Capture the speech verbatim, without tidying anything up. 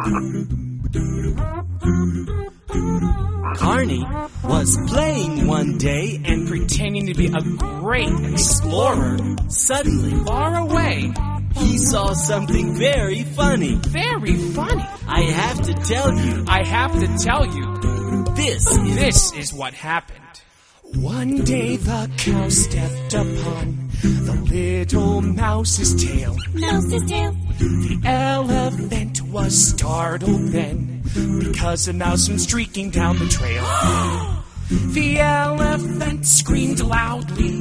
Arnie was playing one day and pretending to be a great explorer. Suddenly, Far away. he saw something very funny. Very funny. I have to tell you, I have to tell you, this is... this is what happened. One day the cow stepped upon the little mouse's tail. Mouse's tail. The elephant was startled then, because a mouse went streaking down the trail. The elephant screamed loudly.